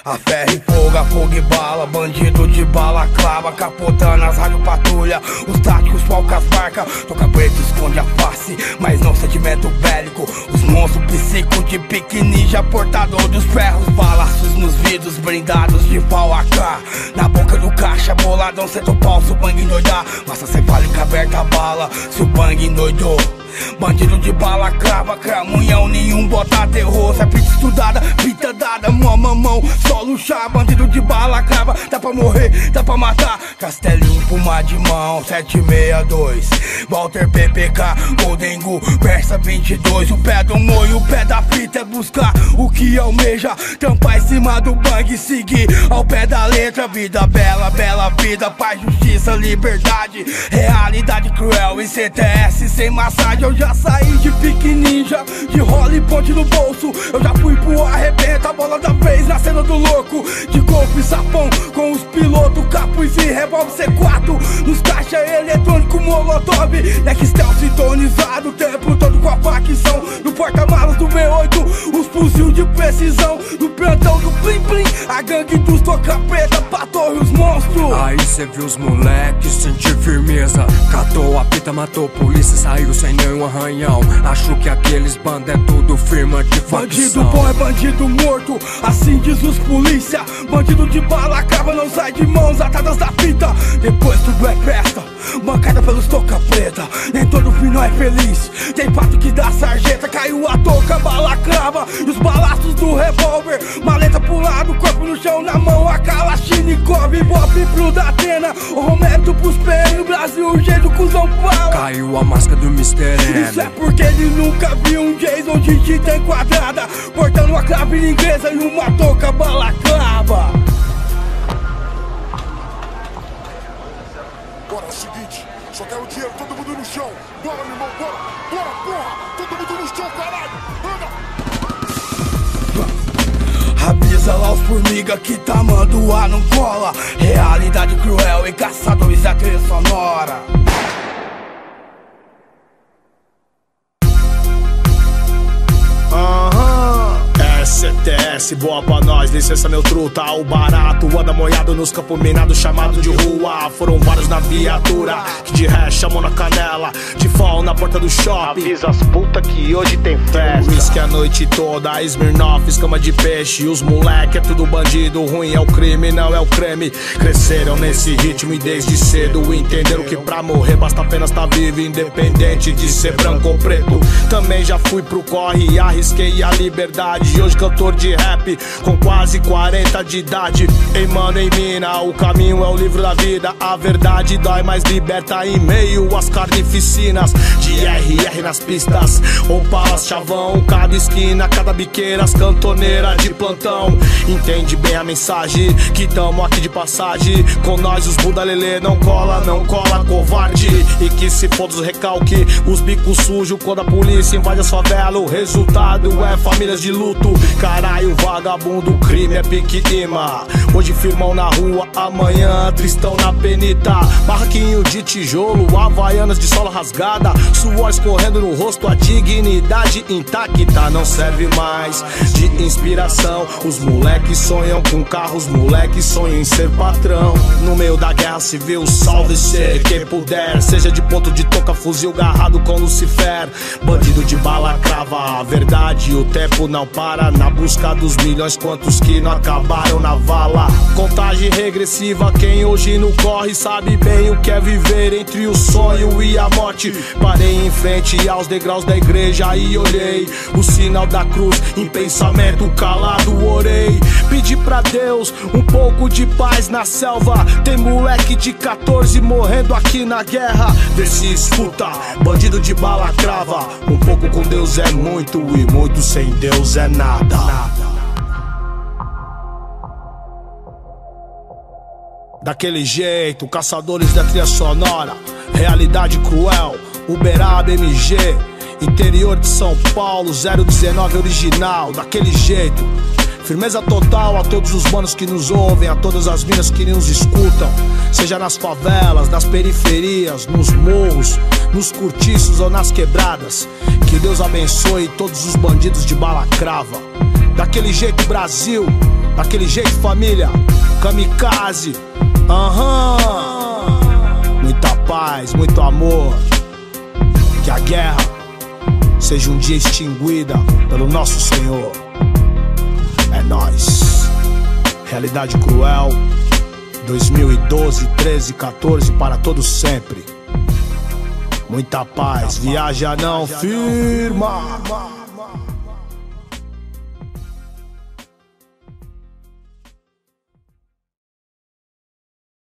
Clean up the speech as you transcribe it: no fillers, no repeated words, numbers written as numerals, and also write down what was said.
A ferro e fogo e bala, bandido de bala clava, capotando as rádio patrulha, os táticos palcas as barcas, toca preto esconde a face, mas não sentimento bélico. Os monstros psíquicos de pique ninja, portador dos ferros, balaços nos vidros, blindados de pau AK. Na boca do caixa, boladão, senta o pau se o bang endoidar. Massa cefálica aberta a bala, se o bang endoidou. Bandido de bala crava, cramunhão, nenhum bota terror. Se é pita estudada, pita dada, mó mamão, só luxar. Bandido de bala crava, dá pra morrer, dá pra matar. Castelinho, puma de mão, 762 Walter PPK, Golden Gu, Versa 22. O pé do moio, o pé da fita é buscar o que almeja. Trampar em cima do bang, seguir ao pé da letra. Vida bela, bela vida, paz, justiça, liberdade. Realidade cruel em CTS sem massagem. Eu já saí de pique ninja, de rola e ponte no bolso. Eu já fui pro arrebento, a bola da vez na cena do louco. De golpe e sapão, com os pilotos, capuz e revólver C4. Nos caixa eletrônico, molotov, Nextel sintonizado o tempo todo com a facção. No porta-malas do V8, os fuzil de precisão. No plantão do plim plim, a gangue dos toca preta, pra torre os monstros. Aí cê viu os moleques, sentir firmeza. Catou a pita, matou polícia, saiu sem nenhum arranhão. Acho que aqueles bandos é tudo firma de facção. Bandido bom é bandido morto, assim diz os polícia. Bandido de bala crava não sai de mãos atadas da fita. Depois tudo é festa, bancada pelos toca preta. Nem todo final é feliz, tem fato que dá sarjeta. Caiu a touca, bala crava e os balaços do revólver. Maleta pro lado, corpo no chão, na mão a Kalashnikov. Ibope pro Datena, o Romero pros PM. No Brasil o jeito cuzão fala. Caiu a máscara do Mr. M. Isso é porque ele nunca viu um Jason de tinta enquadrada, portando uma clave inglesa e uma touca balaclava. Bora, é o seguinte, só quero dinheiro, todo mundo no chão. Bora, meu irmão, bora, bora, porra, todo mundo no chão, caralho, anda. Avisa lá os formiga que tamanduá não cola. Realidade cruel e caçadores da trilha sonora. CTS, boa pra nós, licença meu truta. O barato anda moiado nos campos minados, chamado de rua. Foram vários na viatura, que de ré chamou na canela, de fall na porta do shopping. Avisa as puta que hoje tem festa. Whisky a noite toda, Smirnoff, escama de peixe. Os moleque é tudo bandido, ruim é o crime, não é o creme. Cresceram nesse ritmo e desde cedo entenderam que pra morrer basta apenas tá vivo, independente de ser branco ou preto. Também já fui pro corre e arrisquei a liberdade. Hoje cantor de rap com quase 40 de idade. Ei mano, em mina, o caminho é o livro da vida. A verdade dói, mas liberta em meio às carnificinas. De RR nas pistas, opalas, chavão, cada esquina, cada biqueira, as cantoneiras de plantão. Entende bem a mensagem, que tamo aqui de passagem. Com nós os Buda Lelê, não cola, covarde. E que se foda os recalque, os bicos sujos quando a polícia invade a favela. O resultado é famílias de luto. Caralho, vagabundo, crime é pique ima. Hoje firmão na rua, amanhã tristão na penita. Barraquinho de tijolo, havaianas de sola rasgada, suor escorrendo no rosto, a dignidade intacta. Não serve mais de inspiração. Os moleques sonham com carros, moleques sonham em ser patrão. No meio da guerra civil, salve-se quem puder, seja de ponto de toca, fuzil garrado com Lucifer. Bandido de bala crava a verdade, o tempo não para. Na busca dos milhões, quantos que não acabaram na vala. Contagem regressiva, quem hoje não corre sabe bem o que é viver entre o sonho e a morte. Parei em frente aos degraus da igreja e olhei o sinal da cruz, em pensamento calado orei. Pedi pra Deus um pouco de paz na selva. Tem moleque de 14 morrendo aqui na guerra. Vê se escuta, bandido de bala crava. Um pouco com Deus é muito e muito sem Deus é nada. Daquele jeito, caçadores da trilha sonora, realidade cruel, Uberaba MG, interior de São Paulo, 019 original. Daquele jeito, firmeza total a todos os manos que nos ouvem, a todas as minas que nos escutam, seja nas favelas, nas periferias, nos morros, nos cortiços ou nas quebradas. Que Deus abençoe todos os bandidos de bala crava. Daquele jeito, Brasil, Daquele jeito, família, kamikaze. Muita paz, muito amor. Que a guerra seja um dia extinguida pelo nosso Senhor. É nóis. Realidade cruel, 2012, 13, 14, para todos sempre. Muita paz, viaja não firma.